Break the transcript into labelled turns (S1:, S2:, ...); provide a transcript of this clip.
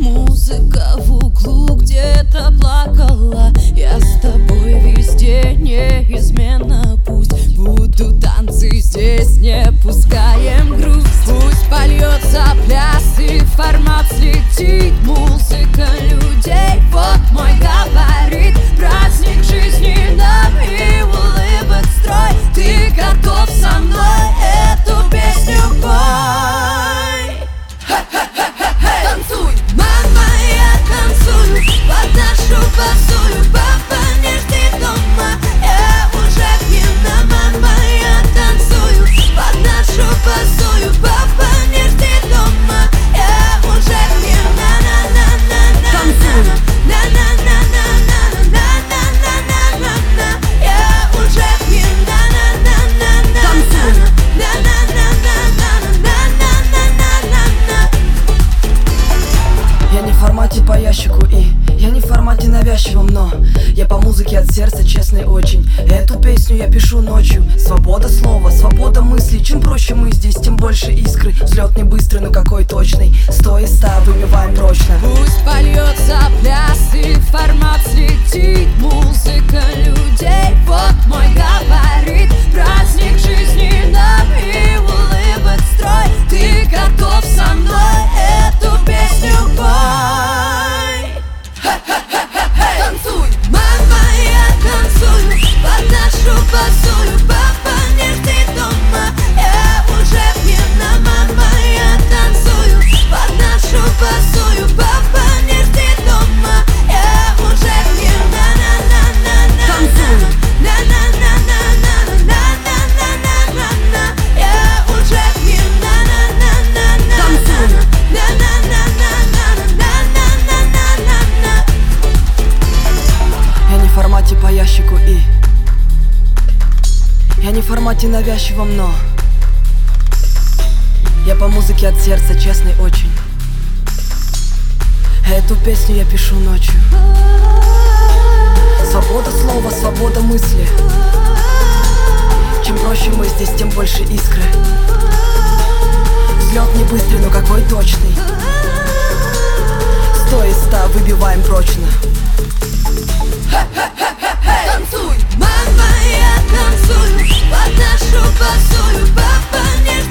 S1: Музыка в углу где-то плакала. Я с тобой везде неизменно. Пусть будут танцы здесь, не пускаем грусть. Пусть польется пляс и формат слетит. Музыка людей, вот мой габарит. Праздник жизни нам и улыбок строй. Ты готов со мной эту песню пой? Танцуй, мама, я танцую под нашу басую. Папа не жди дома, я уже пьяна. Мама, я танцую под нашу басую. Папа не жди дома, я уже пьяна. Танцуй, я уже пьяна. Танцуй.
S2: Я не в формате по ящику и я не в формате навязчивом, но я по музыке от сердца, честный очень. Эту песню я пишу ночью. Свобода слова, свобода мысли. Чем проще мы здесь, тем больше искры. Взлет не быстрый, но какой точный. 100 из 100 выбиваем прочно.
S1: Пусть польется пляс и формат слетит. Музыка людей, вот мой габарит. Праздник жизни нам и улыбок строй. Ты готов со мной эту песню пой? Танцуй, мама, я танцую под нашу басую. Папа не жди дома, я уже пьяна. Мама, я танцую под нашу басую. Папа не жди дома, я уже пьяна. Танцуй. Я уже пьяна. Танцуй.
S2: Я не в формате по ящику и я не в формате навязчивом, но я по музыке от сердца, честный очень. Эту песню я пишу ночью. Свобода слова, свобода мысли. Чем проще мы здесь, тем больше искры. Взлет не быстрый, но какой точный. 100 из 100 выбиваем прочно.
S1: Танцуй, мама, я танцую под нашу басую. Папа не